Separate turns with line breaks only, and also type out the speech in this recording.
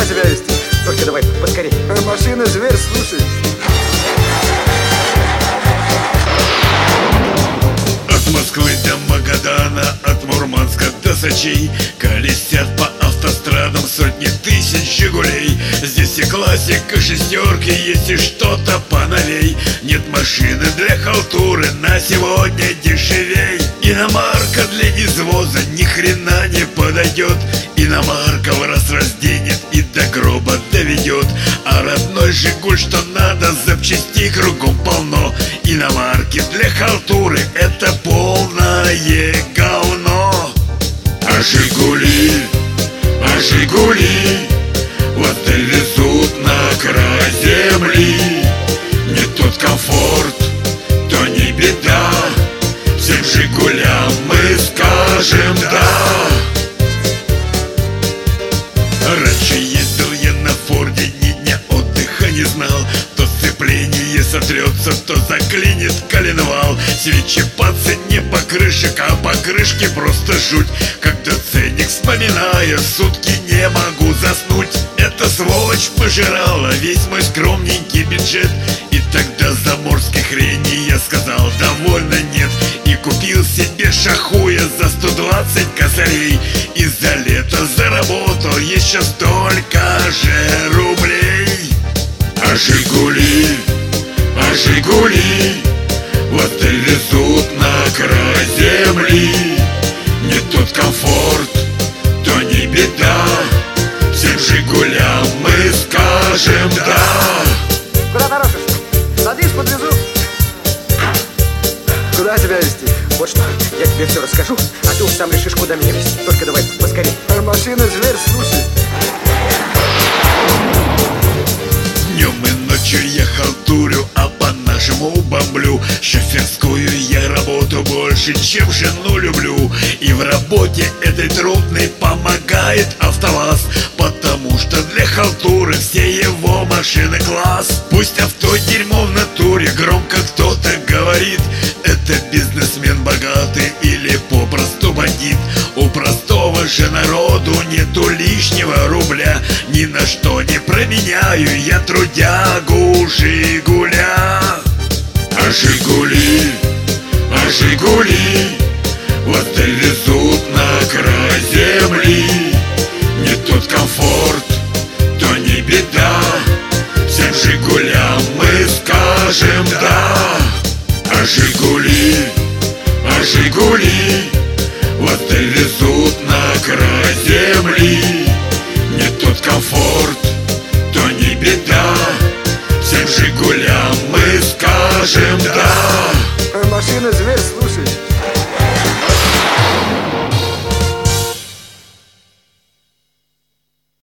тебя везти? Только давай поскорей. Машина зверь, слушай.
От Москвы до Магадана, от Мурманска до Сочи колесят по автострадам сотни тысяч «Жигулей». Здесь и классика, шестерки, есть и что-то поновей. Нет машины для халтуры, на сегодня дешевей. Иномарка для извоза ни хрена не подойдет. Иномарка в раз разденет и до гроба доведет. А родной «Жигуль» что надо, запчастей кругом полно. Иномарки для халтуры — это полное говно. А «Жигули», в отель везут на край земли. Не тот комфорт, то не беда. Всем «Жигулям» мы скажем «да». Раньше ездил я на Форде, ни дня отдыха не знал. То сцепление сотрется, то заклинит коленвал. Свечи по цене покрышек, а покрышки просто жуть. Когда ценник вспоминая, сутки не могу заснуть. Эта сволочь пожирала весь мой скромненький бюджет. И тогда заморской хрени я сказал довольно нет. И купил себе шахуя за 120 косарей. И за лето заработал еще столько же рублей. А «Жигули», в отель везут на край земли. Не тот комфорт, то не беда. Всем «Жигулям» мы скажем «да».
Куда торопишься? Садись, подвезу. Куда тебя везти? Вот что, я тебе все расскажу, а ты уж сам решишь, куда меня везти. Только давай поскорей. Машина зверь, слушай.
Днем и ночью я халтурю, а по-нашему бомблю. Шоферскую я работу больше, чем жену люблю. И в работе этой трудной помогает АвтоВАЗ, потому что для халтуры все его машины класс. Пусть авто дерьмо в натуре, громко кто-то говорит, это бизнесмен богатый или попросту бандит. У простого же народу нету лишнего рубля. Ни на что не променяю я трудягу «Жигуля». А «Жигули», в отель везут на край земли. Не тот комфорт, то не беда. Всем «Жигулям» мы скажем «да». А «Жигули», в отель везут на край земли. Не тот комфорт, то не беда. Всем «Жигулям»